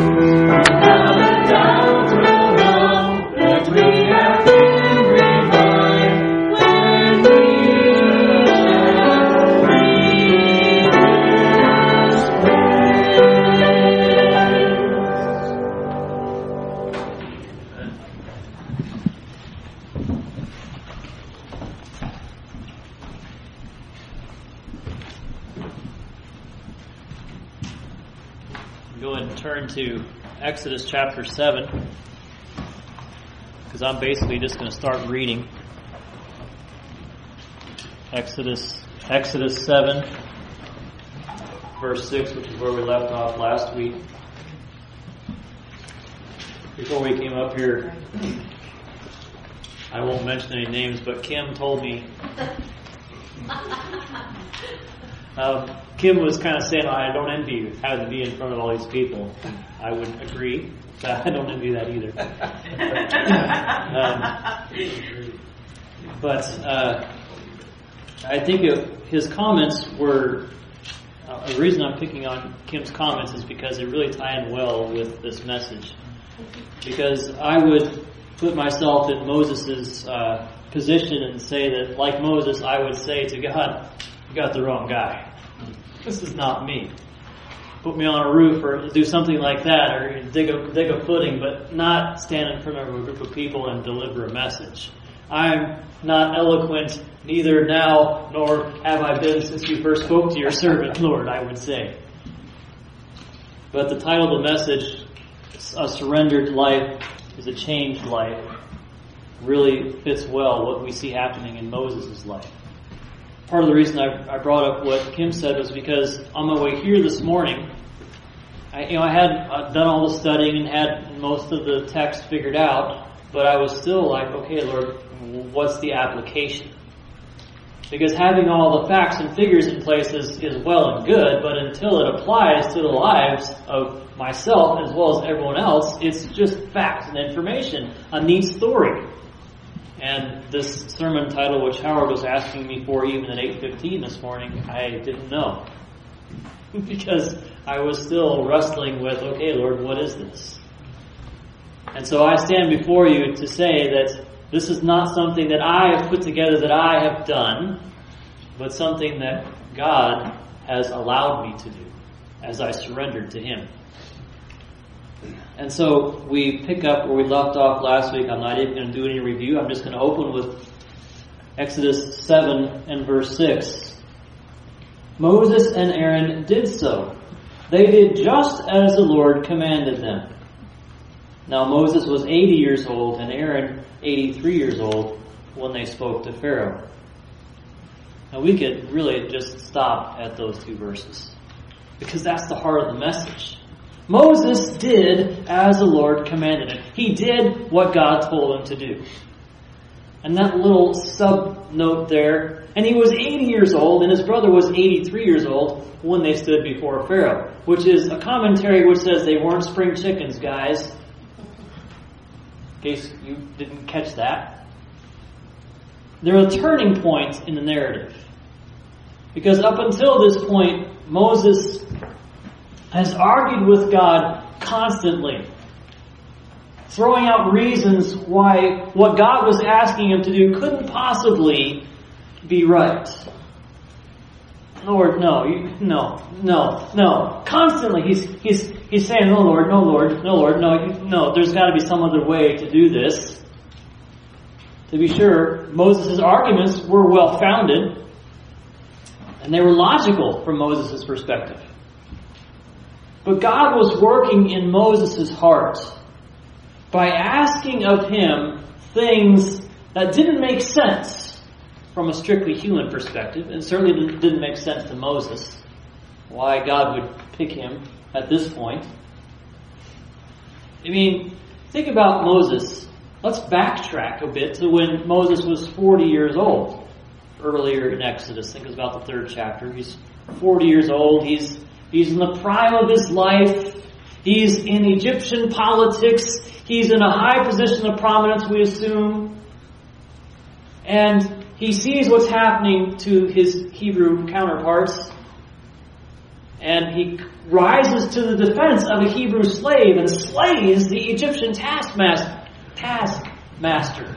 Go ahead and turn to Exodus chapter 7, because I'm basically just going to start reading. Exodus 7, verse 6, which is where we left off last week. Before we came up here, I won't mention any names, but Kim told me Kim was kind of saying, I don't envy you having to be in front of all these people. I would agree. I don't envy that either. But I think his comments were, the reason I'm picking on Kim's comments is because they really tie in well with this message. Because I would put myself in Moses' position and say that, like Moses, I would say to God, you got the wrong guy. This is not me. Put me on a roof or do something like that, or dig a footing, but not stand in front of a group of people and deliver a message. I'm not eloquent, neither now nor have I been since you first spoke to your servant, Lord, I would say. But the title of the message, A Surrendered Life is a Changed Life, really fits well what we see happening in Moses' life. Part of the reason I brought up what Kim said was because on my way here this morning, I had done all the studying and had most of the text figured out, but I was still like, okay, Lord, what's the application? Because having all the facts and figures in place is well and good, but until it applies to the lives of myself as well as everyone else, it's just facts and information, a neat story. And this sermon title, which Howard was asking me for even at 8:15 this morning, I didn't know. Because I was still wrestling with, okay, Lord, what is this? And so I stand before you to say that this is not something that I have put together, that I have done, but something that God has allowed me to do as I surrendered to Him. And so we pick up where we left off last week. I'm not even going to do any review. I'm just going to open with Exodus 7 and verse 6. Moses and Aaron did so. They did just as the Lord commanded them. Now Moses was 80 years old and Aaron 83 years old when they spoke to Pharaoh. Now we could really just stop at those two verses, because that's the heart of the message. Moses did as the Lord commanded him. He did what God told him to do. And that little sub-note there, and he was 80 years old, and his brother was 83 years old when they stood before Pharaoh, which is a commentary which says they weren't spring chickens, guys. In case you didn't catch that. They're a turning point in the narrative. Because up until this point, Moses has argued with God constantly, throwing out reasons why what God was asking him to do couldn't possibly be right. Lord, no. Constantly, he's saying, no, Lord, no. There's got to be some other way to do this. To be sure, Moses' arguments were well-founded, and they were logical from Moses' perspective. But God was working in Moses' heart by asking of him things that didn't make sense from a strictly human perspective, and certainly didn't make sense to Moses, why God would pick him at this point. I mean, think about Moses. Let's backtrack a bit to when Moses was 40 years old, earlier in Exodus. I think it was about the 3rd chapter. He's 40 years old. He's in the prime of his life. He's in Egyptian politics. He's in a high position of prominence, we assume. And he sees what's happening to his Hebrew counterparts. And he rises to the defense of a Hebrew slave and slays the Egyptian taskmaster.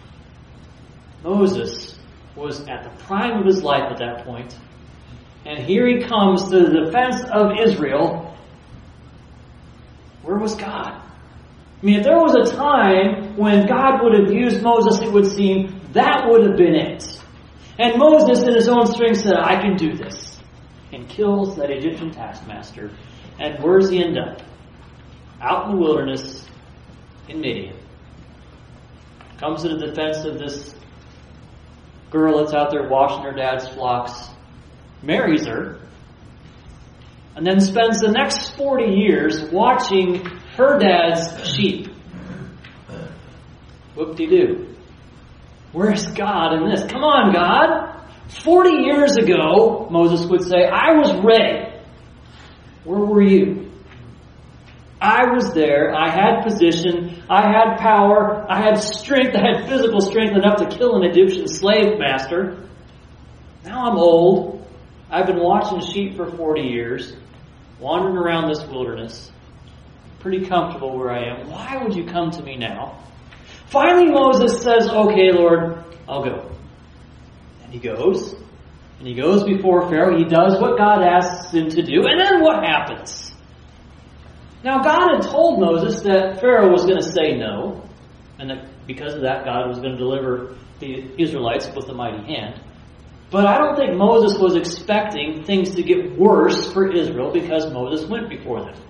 Moses was at the prime of his life at that point. And here he comes to the defense of Israel. Where was God? I mean, if there was a time when God would have used Moses, it would seem that would have been it. And Moses, in his own strength, said, I can do this. And kills that Egyptian taskmaster. And where does he end up? Out in the wilderness in Midian. Comes to the defense of this girl that's out there washing her dad's flocks. Marries her. And then spends the next 40 years watching her dad's sheep. Whoop-de-doo. Where's God in this? Come on, God. 40 years ago, Moses would say, I was ready. Where were you? I was there. I had position. I had power. I had strength. I had physical strength enough to kill an Egyptian slave master. Now I'm old. I've been watching sheep for 40 years. Wandering around this wilderness. Pretty comfortable where I am. Why would you come to me now? Finally, Moses says, okay, Lord, I'll go. And he goes. And he goes before Pharaoh. He does what God asks him to do. And then what happens? Now, God had told Moses that Pharaoh was going to say no. And that because of that, God was going to deliver the Israelites with a mighty hand. But I don't think Moses was expecting things to get worse for Israel because Moses went before them.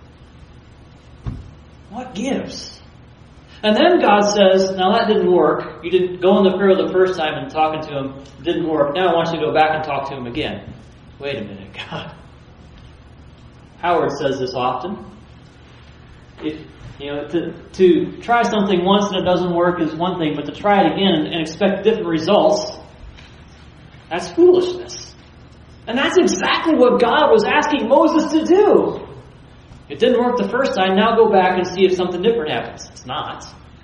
What gives? And then God says, now that didn't work. You didn't go into Pharaoh the first time and talking to him. It didn't work. Now I want you to go back and talk to him again. Wait a minute, God. Howard says this often. If to try something once and it doesn't work is one thing, but to try it again and expect different results, that's foolishness. And that's exactly what God was asking Moses to do. It didn't work the first time, now go back and see if something different happens. It's not.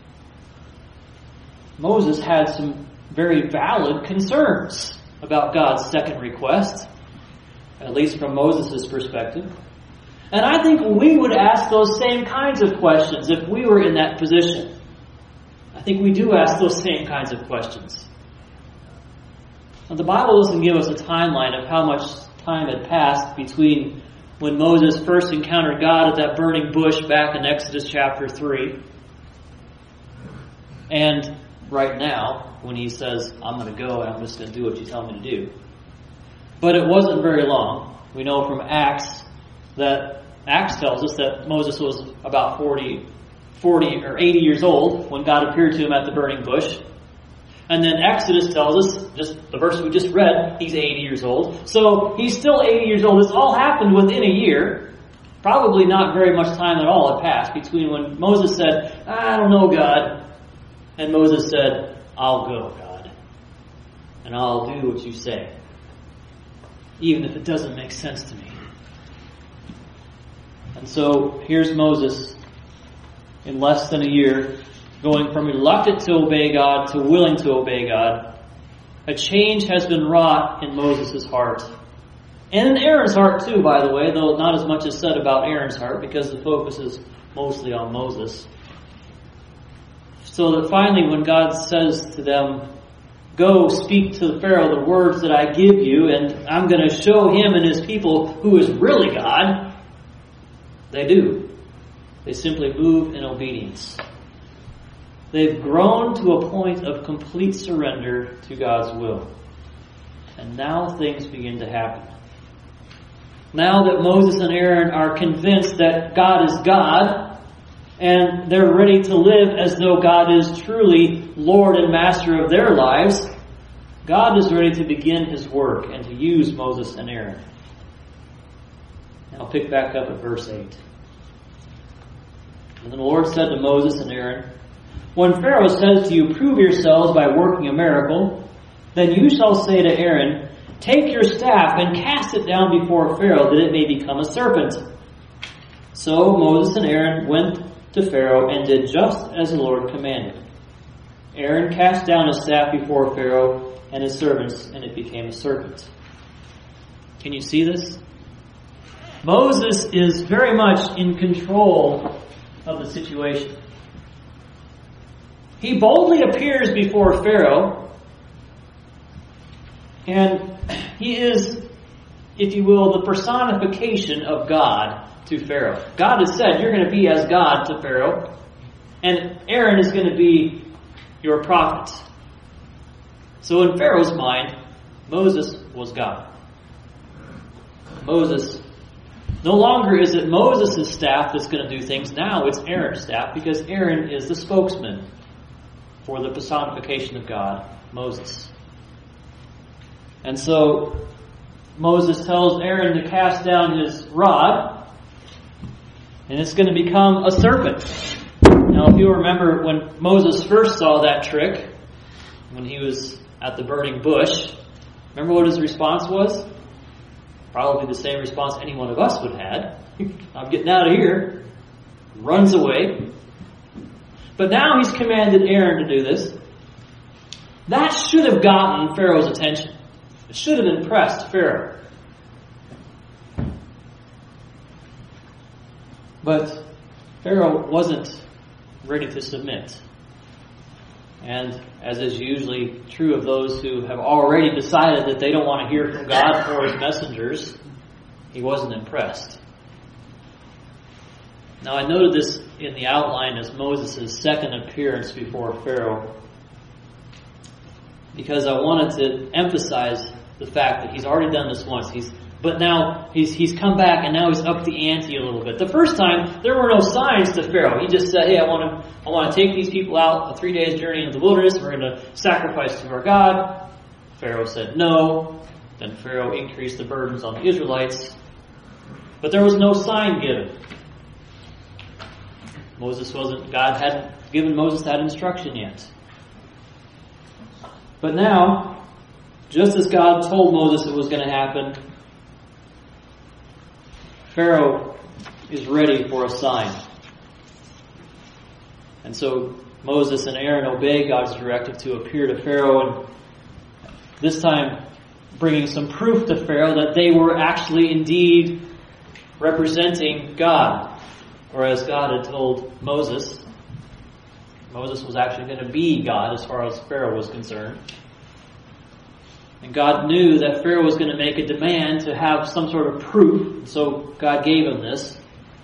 Moses had some very valid concerns about God's second request, at least from Moses' perspective. And I think we would ask those same kinds of questions if we were in that position. I think we do ask those same kinds of questions. Now, the Bible doesn't give us a timeline of how much time had passed between when Moses first encountered God at that burning bush back in Exodus chapter 3 and right now when he says, I'm going to go and I'm just going to do what you tell me to do. But it wasn't very long. We know from Acts that Acts tells us that Moses was about 40 or 80 years old when God appeared to him at the burning bush. And then Exodus tells us, just the verse we just read, he's 80 years old. So he's still 80 years old. This all happened within a year. Probably not very much time at all had passed between when Moses said, I don't know, God, and Moses said, I'll go, God. And I'll do what you say. Even if it doesn't make sense to me. And so here's Moses in less than a year, going from reluctant to obey God to willing to obey God. A change has been wrought in Moses' heart. And in Aaron's heart too, by the way, though not as much is said about Aaron's heart because the focus is mostly on Moses. So that finally when God says to them, go speak to Pharaoh the words that I give you, and I'm going to show him and his people who is really God, they do. They simply move in obedience. They've grown to a point of complete surrender to God's will. And now things begin to happen. Now that Moses and Aaron are convinced that God is God, and they're ready to live as though God is truly Lord and Master of their lives, God is ready to begin His work and to use Moses and Aaron. And I'll pick back up at verse 8. And the Lord said to Moses and Aaron, when Pharaoh says to you, prove yourselves by working a miracle, then you shall say to Aaron, take your staff and cast it down before Pharaoh, that it may become a serpent. So Moses and Aaron went to Pharaoh and did just as the Lord commanded. Aaron cast down his staff before Pharaoh and his servants, and it became a serpent. Can you see this? Moses is very much in control of the situation. He boldly appears before Pharaoh, and he is, if you will, the personification of God to Pharaoh. God has said, you're going to be as God to Pharaoh, and Aaron is going to be your prophet. So in Pharaoh's mind, Moses was God. Moses, no longer is it Moses' staff that's going to do things. Now it's Aaron's staff, because Aaron is the spokesman for the personification of God, Moses. And so Moses tells Aaron to cast down his rod, and it's going to become a serpent. Now, if you remember when Moses first saw that trick, when he was at the burning bush, remember what his response was? Probably the same response any one of us would have had. I'm getting out of here. Runs away. But now he's commanded Aaron to do this. That should have gotten Pharaoh's attention. It should have impressed Pharaoh. But Pharaoh wasn't ready to submit. And as is usually true of those who have already decided that they don't want to hear from God or His messengers, he wasn't impressed. Now, I noted this in the outline as Moses' second appearance before Pharaoh, because I wanted to emphasize the fact that he's already done this once. But now he's come back, and now he's upped the ante a little bit. The first time, there were no signs to Pharaoh. He just said, hey, I want to take these people out a 3 days journey into the wilderness. We're going to sacrifice to our God. Pharaoh said no. Then Pharaoh increased the burdens on the Israelites. But there was no sign given. God hadn't given Moses that instruction yet. But now, just as God told Moses it was going to happen, Pharaoh is ready for a sign. And so Moses and Aaron obey God's directive to appear to Pharaoh, and this time bringing some proof to Pharaoh that they were actually indeed representing God. Or as God had told Moses, Moses was actually going to be God as far as Pharaoh was concerned. And God knew that Pharaoh was going to make a demand to have some sort of proof, so God gave him this.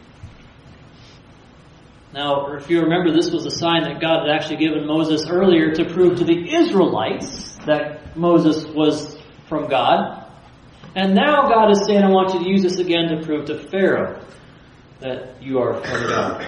Now, if you remember, this was a sign that God had actually given Moses earlier to prove to the Israelites that Moses was from God. And now God is saying, I want you to use this again to prove to Pharaoh that you are from God.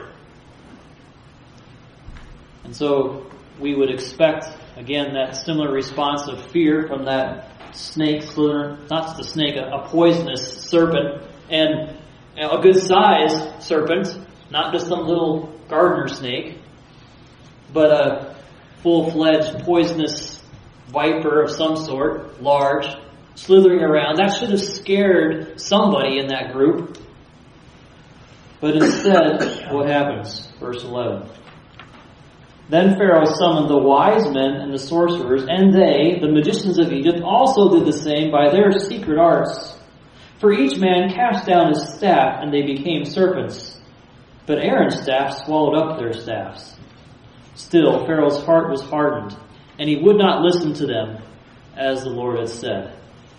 And so we would expect, again, that similar response of fear from that snake, not the snake, a poisonous serpent, and a good-sized serpent, not just some little gardener snake, but a full-fledged poisonous viper of some sort, large, slithering around. That should have scared somebody in that group. But instead, what happens? Verse 11. Then Pharaoh summoned the wise men and the sorcerers, and they, the magicians of Egypt, also did the same by their secret arts. For each man cast down his staff, and they became serpents. But Aaron's staff swallowed up their staffs. Still, Pharaoh's heart was hardened, and he would not listen to them, as the Lord had said.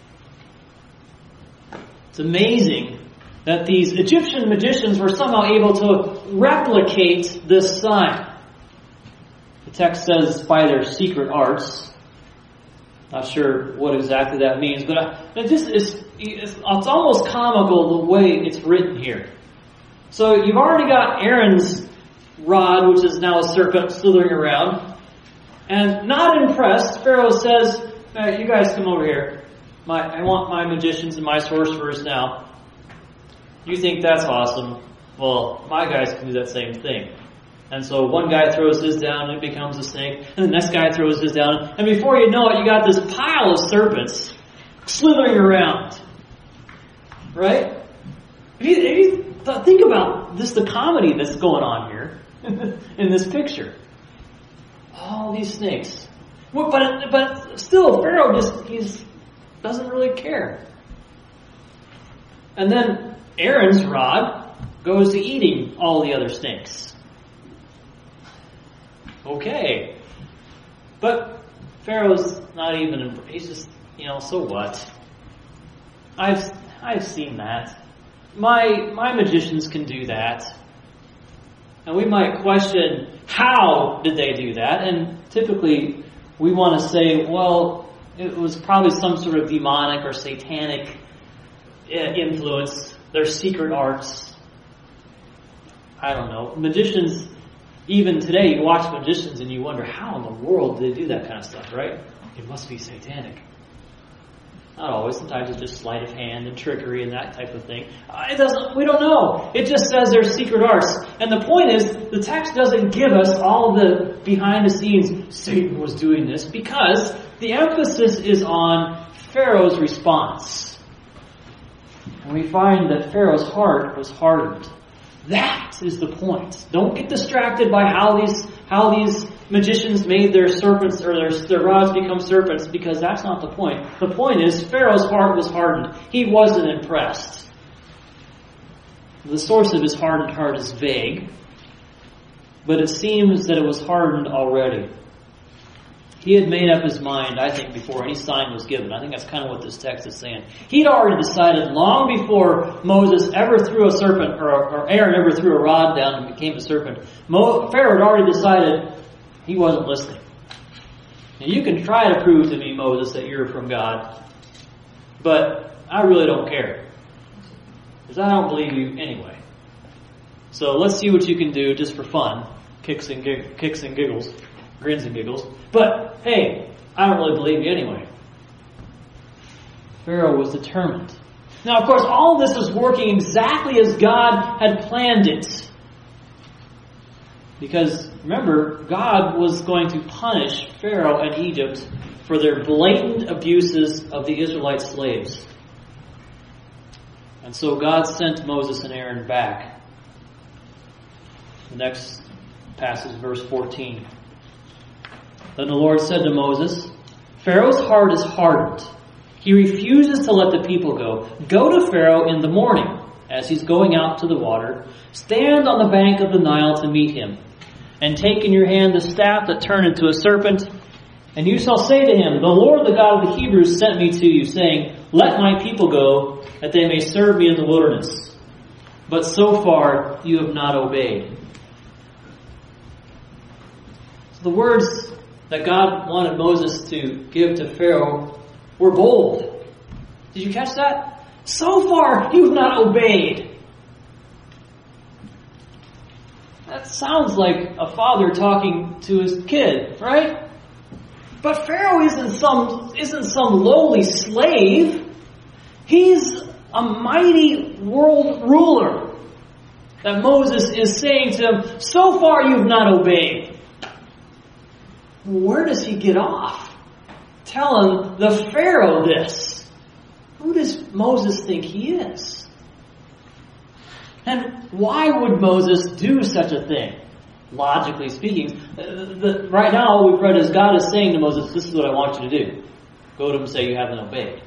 It's amazing that these Egyptian magicians were somehow able to replicate this sign. The text says, by their secret arts. Not sure what exactly that means, but it's almost comical the way it's written here. So you've already got Aaron's rod, which is now a serpent slithering around. And not impressed, Pharaoh says, you guys come over here. I want my magicians and my sorcerers now. You think that's awesome? Well, my guys can do that same thing. And so one guy throws his down and it becomes a snake. And the next guy throws his down. And before you know it, you got this pile of serpents slithering around. Right? If you think about this, the comedy that's going on here in this picture. All these snakes. But still, Pharaoh he doesn't really care. And then Aaron's rod goes to eating all the other snakes. Okay. But Pharaoh's not even, he's just, so what? I've seen that. My magicians can do that. And we might question, how did they do that? And typically we want to say, well, it was probably some sort of demonic or satanic influence. Their secret arts. I don't know. Magicians, even today, you watch magicians and you wonder, how in the world do they do that kind of stuff, right? It must be satanic. Not always. Sometimes it's just sleight of hand and trickery and that type of thing. We don't know. It just says they're secret arts. And the point is, the text doesn't give us all the behind the scenes, Satan was doing this, because the emphasis is on Pharaoh's response. And we find that Pharaoh's heart was hardened. That is the point. Don't get distracted by how these magicians made their serpents or their rods become serpents, because that's not the point. The point is Pharaoh's heart was hardened. He wasn't impressed. The source of his hardened heart is vague, but it seems that it was hardened already. He had made up his mind, I think, before any sign was given. I think that's kind of what this text is saying. He'd already decided long before Moses ever threw a serpent, or Aaron ever threw a rod down and became a serpent. Pharaoh had already decided he wasn't listening. Now, you can try to prove to me, Moses, that you're from God, but I really don't care, because I don't believe you anyway. So let's see what you can do just for fun. Kicks and giggles. Grins and giggles. But, hey, I don't really believe you anyway. Pharaoh was determined. Now, of course, all of this was working exactly as God had planned it. Because, remember, God was going to punish Pharaoh and Egypt for their blatant abuses of the Israelite slaves. And so God sent Moses and Aaron back. The next passage, verse 14. Then the Lord said to Moses, Pharaoh's heart is hardened. He refuses to let the people go. Go to Pharaoh in the morning, as he's going out to the water. Stand on the bank of the Nile to meet him. And take in your hand the staff that turned into a serpent. And you shall say to him, the Lord, the God of the Hebrews, sent me to you, saying, let my people go, that they may serve me in the wilderness. But so far you have not obeyed. So the words that God wanted Moses to give to Pharaoh were bold. Did you catch that? So far, you've not obeyed. That sounds like a father talking to his kid, right? But Pharaoh isn't some lowly slave. He's a mighty world ruler. That Moses is saying to him, so far you've not obeyed. Where does he get off telling the Pharaoh this? Who does Moses think he is? And why would Moses do such a thing? Logically speaking, right now all we've read is God is saying to Moses, this is what I want you to do. Go to him and say you haven't obeyed.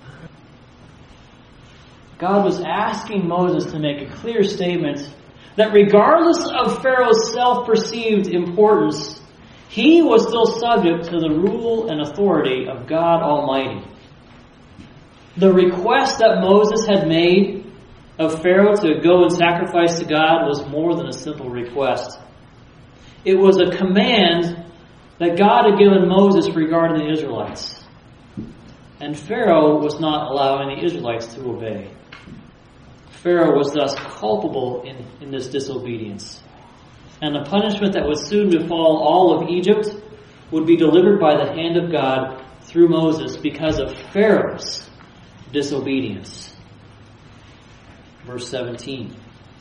God was asking Moses to make a clear statement that regardless of Pharaoh's self-perceived importance, he was still subject to the rule and authority of God Almighty. The request that Moses had made of Pharaoh to go and sacrifice to God was more than a simple request. It was a command that God had given Moses regarding the Israelites. And Pharaoh was not allowing the Israelites to obey. Pharaoh was thus culpable in this disobedience. And the punishment that would soon befall all of Egypt would be delivered by the hand of God through Moses because of Pharaoh's disobedience. Verse 17.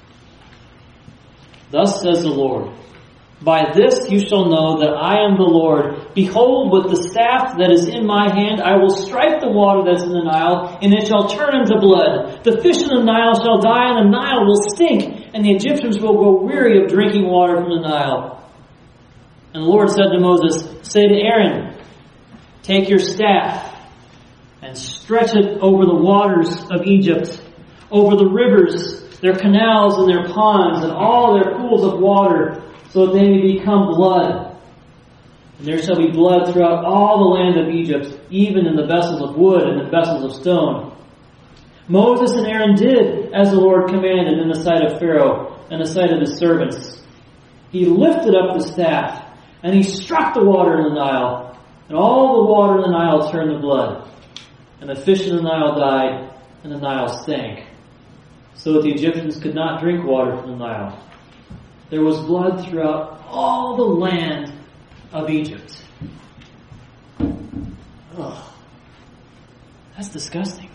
Thus says the Lord, by this you shall know that I am the Lord. Behold, with the staff that is in my hand, I will strike the water that is in the Nile, and it shall turn into blood. The fish in the Nile shall die, and the Nile will stink, and the Egyptians will grow weary of drinking water from the Nile. And the Lord said to Moses, say to Aaron, take your staff and stretch it over the waters of Egypt, over the rivers, their canals and their ponds, and all their pools of water, so that they may become blood. And there shall be blood throughout all the land of Egypt, even in the vessels of wood and the vessels of stone. Moses and Aaron did as the Lord commanded in the sight of Pharaoh and the sight of his servants. He lifted up the staff, and he struck the water in the Nile, and all the water in the Nile turned to blood. And the fish in the Nile died, and the Nile stank, so that the Egyptians could not drink water from the Nile. There was blood throughout all the land of Egypt. Ugh. That's disgusting.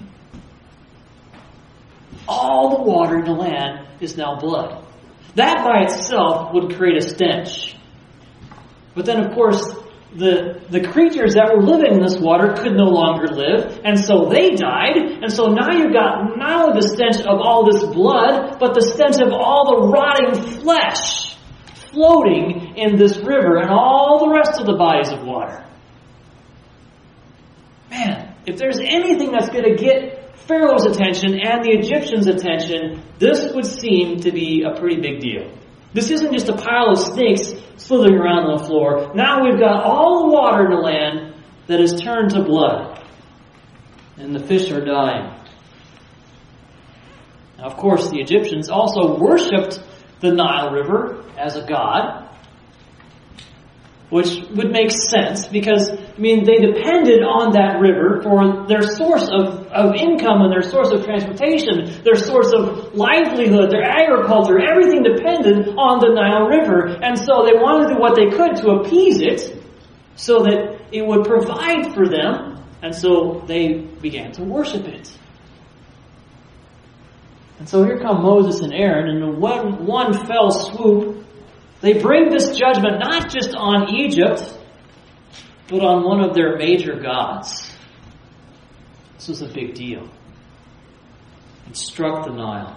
All the water in the land is now blood. That by itself would create a stench. But then, of course, the creatures that were living in this water could no longer live, and so they died. And so now you've got not only the stench of all this blood, but the stench of all the rotting flesh floating in this river and all the rest of the bodies of water. Man, if there's anything that's going to get Pharaoh's attention and the Egyptians' attention, this would seem to be a pretty big deal. This isn't just a pile of snakes slithering around on the floor. Now we've got all the water in the land that has turned to blood. And the fish are dying. Now, of course, the Egyptians also worshipped the Nile River as a god, which would make sense because, they depended on that river for their source of income and their source of transportation, their source of livelihood, their agriculture. Everything depended on the Nile River. And so they wanted to do what they could to appease it so that it would provide for them. And so they began to worship it. And so here come Moses and Aaron, and in one fell swoop, they bring this judgment not just on Egypt, but on one of their major gods. This was a big deal. It struck the Nile.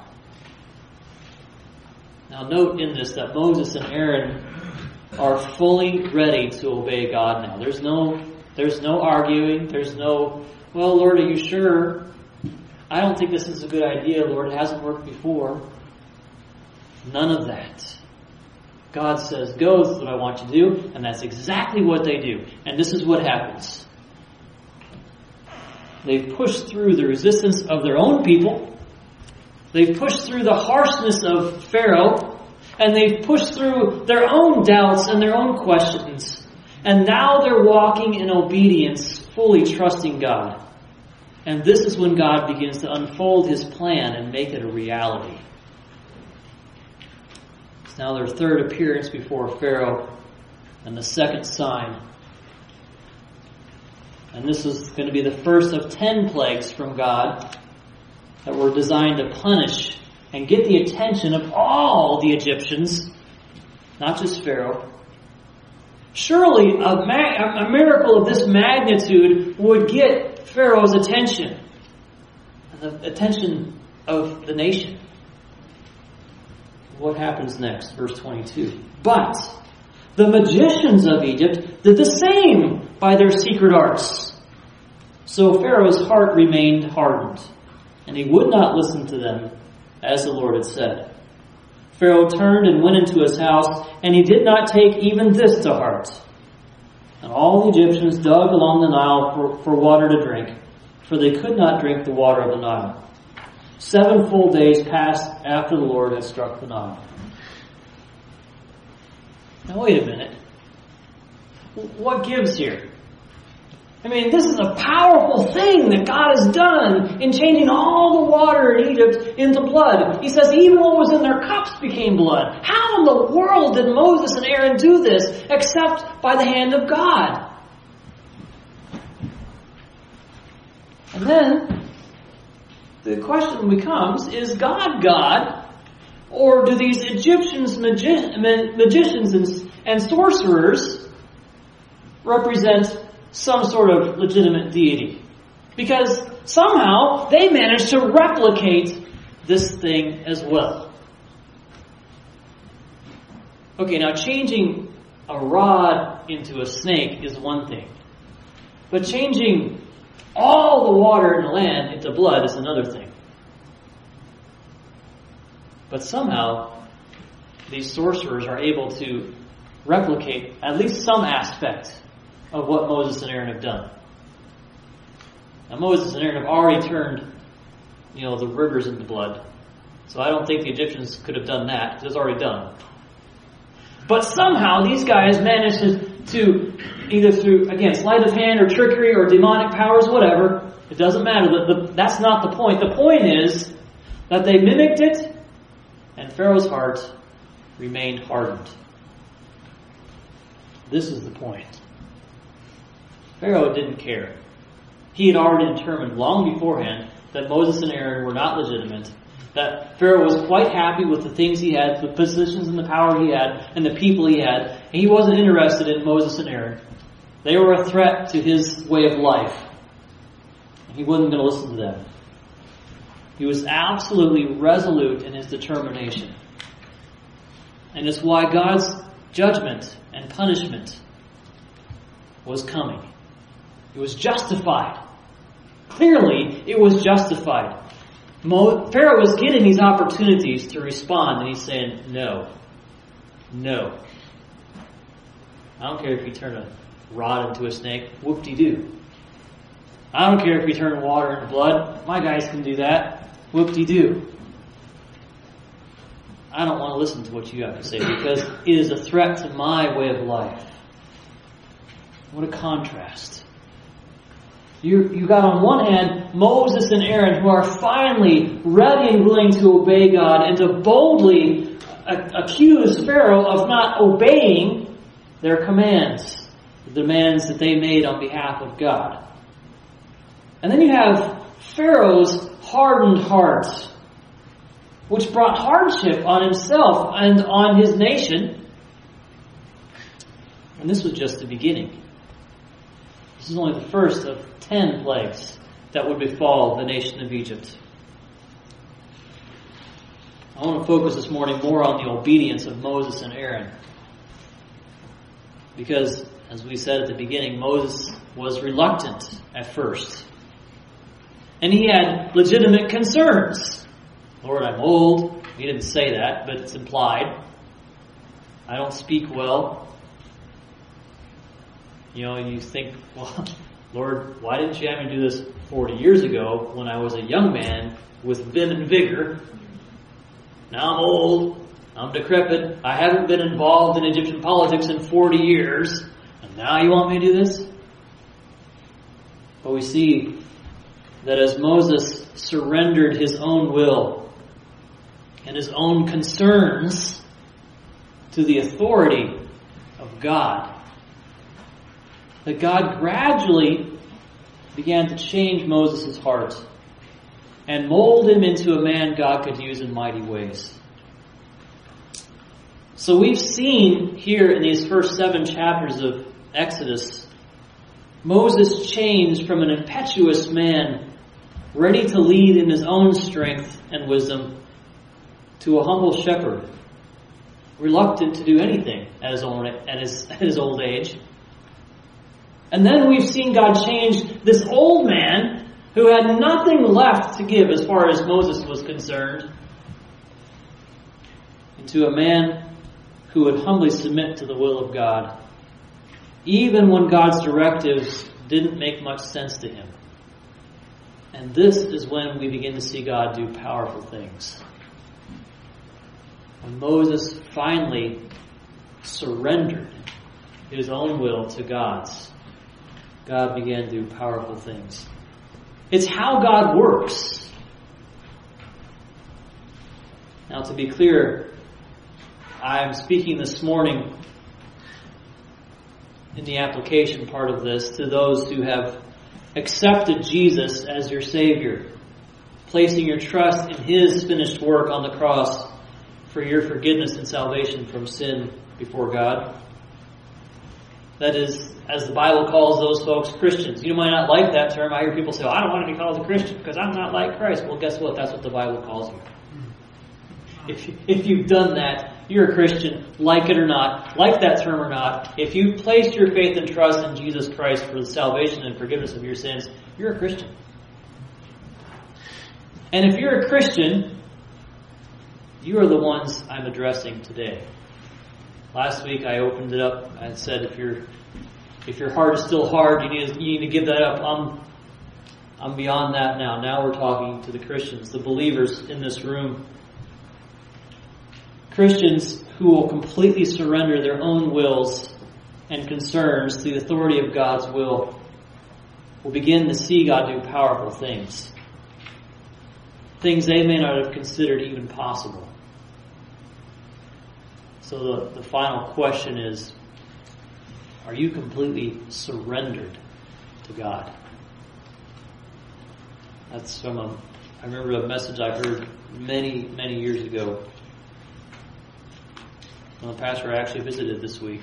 Now note in this that Moses and Aaron are fully ready to obey God now. There's no arguing. There's no, well, Lord, are you sure? I don't think this is a good idea, Lord. It hasn't worked before. None of that. God says, go, this is what I want you to do, and that's exactly what they do. And this is what happens. They've pushed through the resistance of their own people. They've pushed through the harshness of Pharaoh, and they've pushed through their own doubts and their own questions. And now they're walking in obedience, fully trusting God. And this is when God begins to unfold His plan and make it a reality. It's now their third appearance before Pharaoh and the second sign. And this is going to be the first of 10 plagues from God that were designed to punish and get the attention of all the Egyptians, not just Pharaoh. Surely a miracle of this magnitude would get Pharaoh's attention and the attention of the nation. What happens next? Verse 22. But the magicians of Egypt did the same by their secret arts. So Pharaoh's heart remained hardened, and he would not listen to them, as the Lord had said. Pharaoh turned and went into his house, and he did not take even this to heart. And all the Egyptians dug along the Nile for water to drink, for they could not drink the water of the Nile. 7 full days passed after the Lord had struck the Nile. Now wait a minute. What gives here? This is a powerful thing that God has done in changing all the water in Egypt into blood. He says even what was in their cups became blood. How in the world did Moses and Aaron do this except by the hand of God? And then the question becomes, is God God? Or do these Egyptians, magicians and sorcerers represent some sort of legitimate deity? Because somehow they managed to replicate this thing as well. Okay, now changing a rod into a snake is one thing. But changing all the water in the land into blood is another thing. But somehow, these sorcerers are able to replicate at least some aspect of what Moses and Aaron have done. Now, Moses and Aaron have already turned, the rivers into blood. So I don't think the Egyptians could have done that, because it was already done. But somehow these guys managed to either through, again, sleight of hand or trickery or demonic powers, whatever, it doesn't matter. That's not the point. The point is that they mimicked it, and Pharaoh's heart remained hardened. This is the point. Pharaoh didn't care. He had already determined long beforehand that Moses and Aaron were not legitimate, that Pharaoh was quite happy with the things he had, the positions and the power he had, and the people he had, and he wasn't interested in Moses and Aaron. They were a threat to his way of life. He wasn't going to listen to them. He was absolutely resolute in his determination. And it's why God's judgment and punishment was coming. It was justified. Clearly, it was justified. Pharaoh was getting these opportunities to respond, and he's saying, no. No. I don't care if you turn a rod into a snake. Whoop-de-doo. I don't care if you turn water into blood. My guys can do that. Whoop-de-doo. I don't want to listen to what you have to say because it is a threat to my way of life. What a contrast. You got on one hand Moses and Aaron who are finally ready and willing to obey God and to boldly accuse Pharaoh of not obeying their commands, the demands that they made on behalf of God. And then you have Pharaoh's hardened heart, which brought hardship on himself and on his nation. And this was just the beginning. This is only the first of 10 plagues that would befall the nation of Egypt. I want to focus this morning more on the obedience of Moses and Aaron. Because, as we said at the beginning, Moses was reluctant at first. And he had legitimate concerns. Lord, I'm old. He didn't say that, but it's implied. I don't speak well. You think, well, Lord, why didn't you have me do this 40 years ago when I was a young man with vim and vigor? Now I'm old. I'm decrepit. I haven't been involved in Egyptian politics in 40 years. And now you want me to do this? But we see that as Moses surrendered his own will and his own concerns to the authority of God, that God gradually began to change Moses' heart and mold him into a man God could use in mighty ways. So we've seen here in these first 7 chapters of Exodus, Moses changed from an impetuous man ready to lead in his own strength and wisdom to a humble shepherd, reluctant to do anything at his old age. And then we've seen God change this old man who had nothing left to give as far as Moses was concerned into a man who would humbly submit to the will of God, even when God's directives didn't make much sense to him. And this is when we begin to see God do powerful things. When Moses finally surrendered his own will to God's, God began to do powerful things. It's how God works. Now, to be clear, I'm speaking this morning in the application part of this to those who have accepted Jesus as your Savior, placing your trust in His finished work on the cross for your forgiveness and salvation from sin before God. That is, as the Bible calls those folks, Christians. You might not like that term. I hear people say, I don't want to be called a Christian because I'm not like Christ. Well, guess what? That's what the Bible calls you. If you've done that, you're a Christian, like it or not, like that term or not. If you placed your faith and trust in Jesus Christ for the salvation and forgiveness of your sins, you're a Christian. And if you're a Christian, You are the ones I'm addressing today. Last week I opened it up and said, if your heart is still hard, you need to give that up. I'm beyond that now. Now we're talking to the Christians, the believers in this room. Christians who will completely surrender their own wills and concerns to the authority of God's will begin to see God do powerful things. Things they may not have considered even possible. So the final question is, are you completely surrendered to God? That's I remember a message I heard many, many years ago. The pastor I actually visited this week.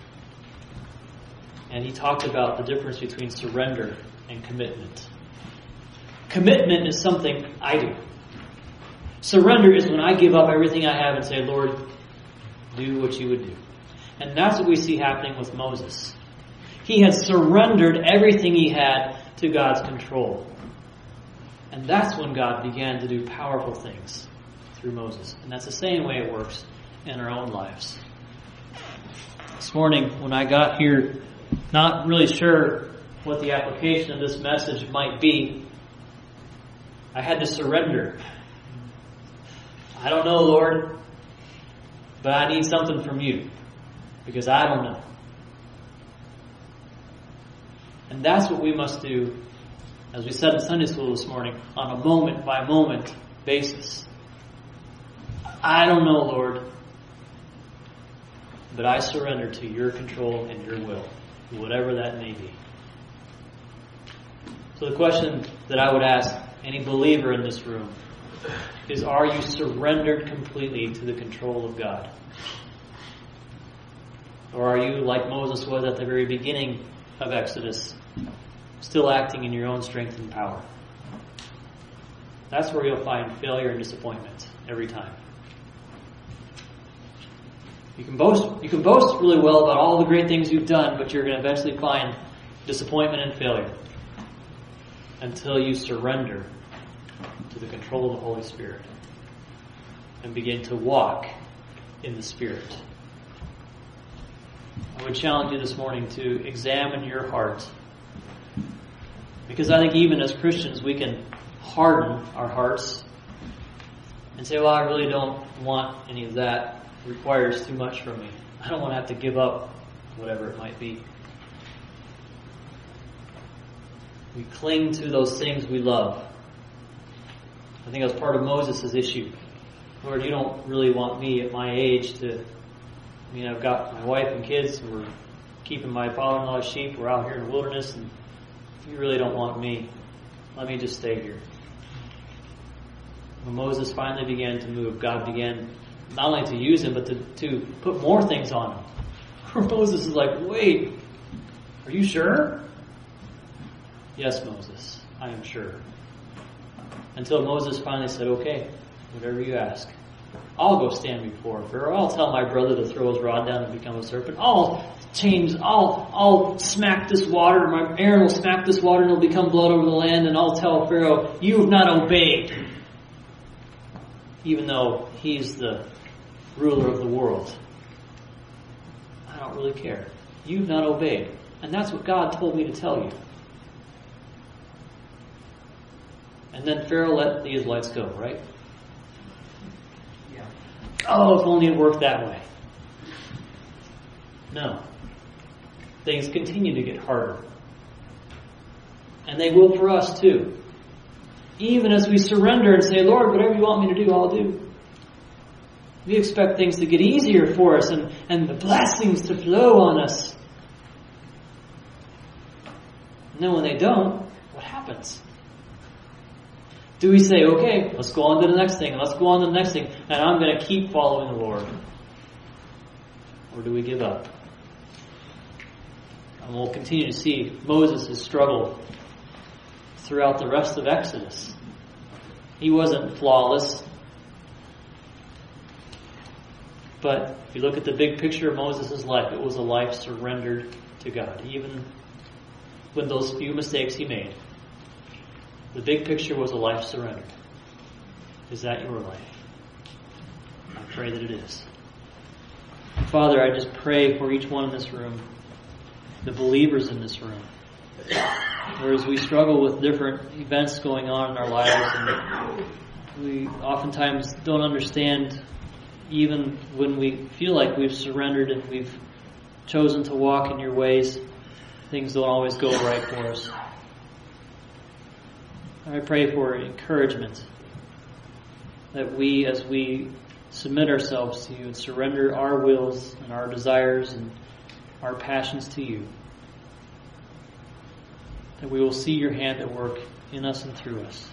And he talked about the difference between surrender and commitment. Commitment is something I do. Surrender is when I give up everything I have and say, Lord, do what you would do. And that's what we see happening with Moses. He had surrendered everything he had to God's control. And that's when God began to do powerful things through Moses. And that's the same way it works in our own lives. This morning, when I got here, not really sure what the application of this message might be, I had to surrender. I don't know, Lord, but I need something from you, because I don't know. And that's what we must do, as we said in Sunday school this morning, on a moment-by-moment basis. I don't know, Lord, but I surrender to your control and your will, whatever that may be. So the question that I would ask any believer in this room is, are you surrendered completely to the control of God? Or are you, like Moses was at the very beginning of Exodus, still acting in your own strength and power? That's where you'll find failure and disappointment every time. You can boast really well about all the great things you've done, but you're going to eventually find disappointment and failure until you surrender to the control of the Holy Spirit and begin to walk in the Spirit. I would challenge you this morning to examine your heart, because I think even as Christians we can harden our hearts and say, well, I really don't want any of that. It requires too much from me. I don't want to have to give up whatever it might be. We cling to those things we love. I think that was part of Moses' issue. Lord, you don't really want me at my age to... I've got my wife and kids, and we're keeping my father-in-law's sheep. We're out here in the wilderness, and you really don't want me. Let me just stay here. When Moses finally began to move, God began not only to use him, but to put more things on him. Moses is like, wait, are you sure? Yes, Moses, I am sure. Until Moses finally said, okay, whatever you ask. I'll go stand before Pharaoh. I'll tell my brother to throw his rod down and become a serpent. I'll smack this water. My Aaron will smack this water and it'll become blood over the land. And I'll tell Pharaoh, you have not obeyed. Even though he's the ruler of the world. I don't really care. You've not obeyed. And that's what God told me to tell you. And then Pharaoh let the Israelites go, right? Yeah. Oh, if only it worked that way. No. Things continue to get harder. And they will for us too. Even as we surrender and say, Lord, whatever you want me to do, I'll do. We expect things to get easier for us and the blessings to flow on us. And then when they don't, what happens? Do we say, okay, let's go on to the next thing, and let's go on to the next thing, and I'm going to keep following the Lord? Or do we give up? And we'll continue to see Moses' struggle throughout the rest of Exodus. He wasn't flawless. But if you look at the big picture of Moses' life, it was a life surrendered to God. Even with those few mistakes he made, the big picture was a life surrendered. Is that your life? pray that it is. Father, I just pray for each one in this room, the believers in this room. Whereas we struggle with different events going on in our lives, and we oftentimes don't understand, even when we feel like we've surrendered and we've chosen to walk in your ways, things don't always go right for us. I pray for encouragement, that we, as we submit ourselves to you and surrender our wills and our desires and our passions to you, that we will see your hand at work in us and through us.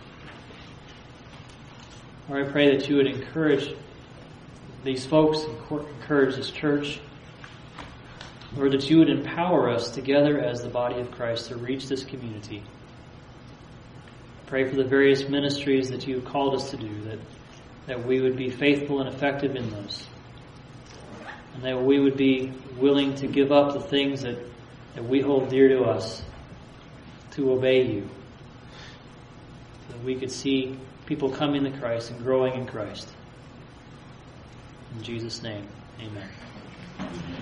Lord, I pray that you would encourage these folks, encourage this church, Lord, that you would empower us together as the body of Christ to reach this community. Pray for the various ministries that you have called us to do, that we would be faithful and effective in those. And that we would be willing to give up the things that we hold dear to us to obey you. So that we could see people coming to Christ and growing in Christ. In Jesus' name, amen.